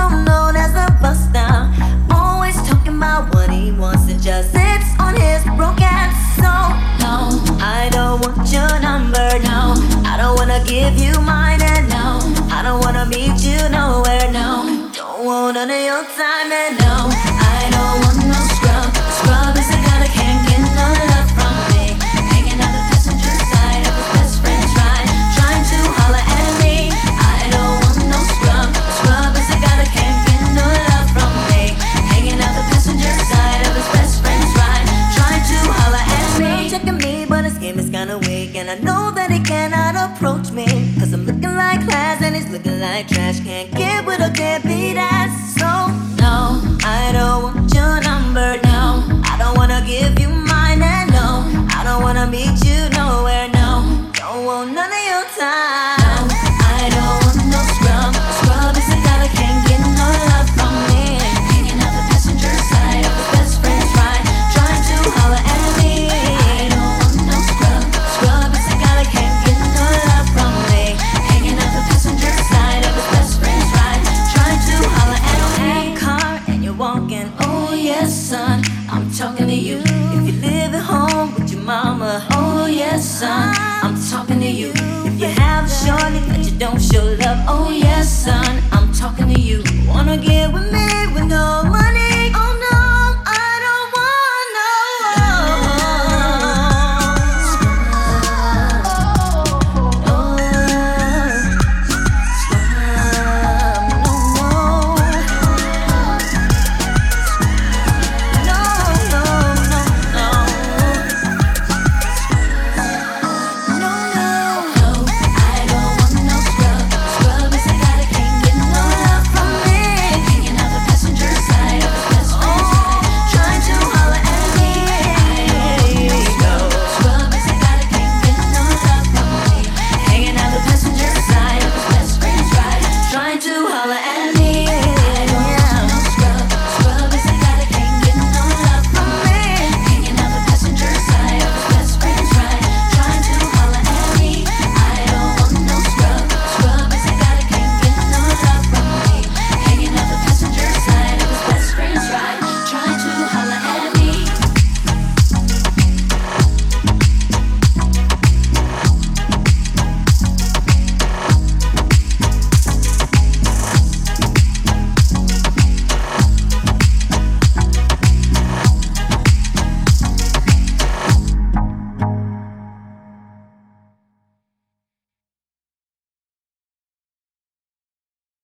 known as a buster. Always talking about what he wants and just sits on his broken soul. No, I don't want your number, no. I don't wanna give you mine, and no, I don't wanna meet you nowhere, no. Don't want none of your time, and no, I don't want no scrub. Scrub is a guy that can't get no love from me. Hanging out the passenger side of his best friend's ride, trying to holler at me. I don't want no scrub. Scrub is a guy that can't get no love from me. Hanging out the passenger side of his best friend's ride, trying to holler at me. Checking me, but his game is kinda weak, and I know that he cannot approach me, 'cause I'm looking like class and he's looking like trash. Can't get with or can't be that. So no, I don't want your number, no. I don't wanna give you mine, and no, I don't wanna meet you nowhere, no. Don't want none of your time. No, I don't want no scrub. Scrub is a guy that can't get no love from me. Hanging out the passenger side of his best friend's ride, trying to holler at me. I don't want no scrub. Scrub is a guy that can't get no love from me. Hanging out the passenger side of his best friend's ride, trying to holler at me. Car and you're walking, oh yes son, I'm talking to you. If you live at home with your mama, oh yes son, I'm talking to you. If you have a shorty that you don't show love, oh